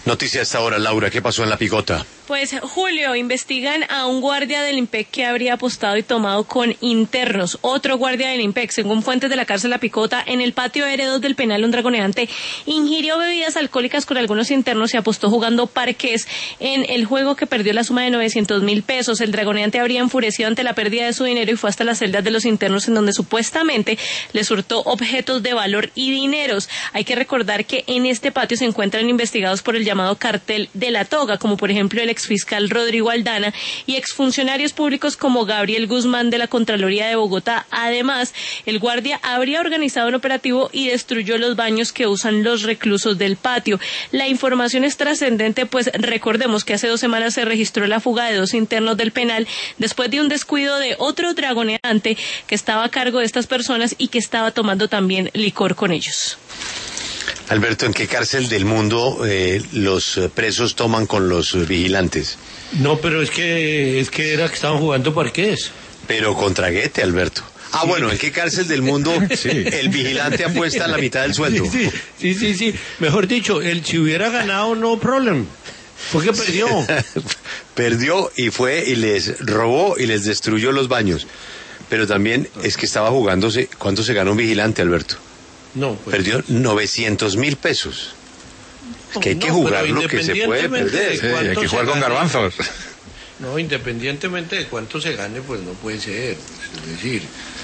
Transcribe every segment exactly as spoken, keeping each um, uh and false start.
Noticia hasta ahora, Laura, ¿qué pasó en La Picota? Pues, Julio, investigan a un guardia del IMPEC que habría apostado y tomado con internos. Otro guardia del IMPEC, según fuentes de la cárcel La Picota, en el patio R dos del penal Un Dragoneante, ingirió bebidas alcohólicas con algunos internos y apostó jugando parqués en el juego que perdió la suma de novecientos mil pesos. El Dragoneante habría enfurecido ante la pérdida de su dinero y fue hasta las celdas de los internos en donde supuestamente les hurtó objetos de valor y dineros. Hay que recordar que en este patio se encuentran investigados por el llamado cartel de la toga, como por ejemplo el exfiscal Rodrigo Aldana y exfuncionarios públicos como Gabriel Guzmán de la Contraloría de Bogotá. Además, el guardia habría organizado un operativo y destruyó los baños que usan los reclusos del patio. La información es trascendente, pues recordemos que hace dos semanas se registró la fuga de dos internos del penal después de un descuido de otro dragoneante que estaba a cargo de estas personas y que estaba tomando también licor con ellos. Alberto, ¿en qué cárcel del mundo eh, los presos toman con los vigilantes? No, pero es que es que era que estaban jugando parqués. Pero con traguete, Alberto. Ah, sí. Bueno, ¿en qué cárcel del mundo sí. el vigilante apuesta la mitad del sueldo? Sí, sí, sí, sí. Mejor dicho, él si hubiera ganado, no problem. ¿Por qué perdió? Perdió y fue y les robó y les destruyó los baños. Pero también es que estaba jugándose. ¿Cuánto se ganó un vigilante, Alberto? No, pues, perdió novecientos mil pesos. Es que hay no, que jugar lo que se puede perder. Sí, hay que jugar con garbanzos. No, independientemente de cuánto se gane, pues no puede ser. Es decir,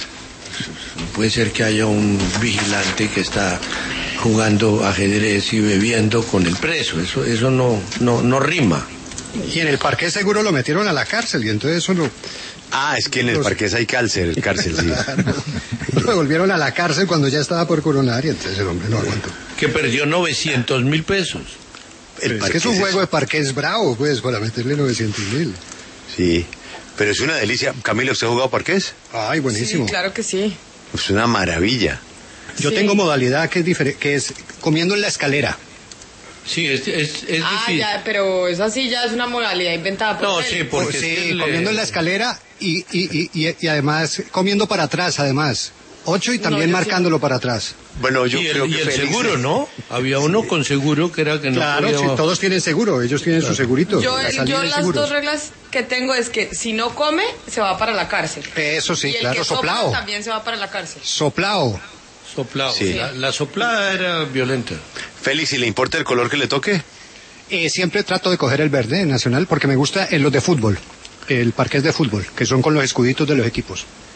no puede ser que haya un vigilante que está jugando ajedrez y bebiendo con el preso. Eso, eso no, no, no rima. Y en el parque seguro lo metieron a la cárcel y entonces eso no... Ah, es que en el parque hay cárcel, cárcel, sí. Claro. Lo volvieron a la cárcel cuando ya estaba por coronar y entonces el hombre no aguantó. Que perdió novecientos mil pesos. El es que es un juego de parqués bravo, pues, para meterle novecientos mil. Sí, pero es una delicia. Camilo, ¿usted ha jugado parqués? Ay, buenísimo. Sí, claro que sí. Es una maravilla. Yo sí. tengo modalidad que es diferente, que es comiendo en la escalera. Sí, es, es, es ah, difícil. Ya, pero esa sí ya es una modalidad inventada por No, él. sí, porque sí, es comiendo le... en la escalera y, y, y, y, y además comiendo para atrás, además. Ocho y también no, marcándolo sí. para atrás. Bueno, yo y creo el, que y el Félix... seguro, ¿no? Había uno sí. con seguro que era que no Claro, podía... sí, todos tienen seguro, ellos tienen claro. su segurito. Yo, yo las seguros. dos reglas que tengo es que si no come, se va para la cárcel. Eso sí, y el claro, que soplao. Sopla, también se va para la cárcel. Soplao. Soplao. Sí. La, la soplada era violenta. Félix, ¿y le importa el color que le toque? Eh, siempre trato de coger el verde nacional porque me gusta en los de fútbol, el parqués de fútbol, que son con los escuditos de los equipos.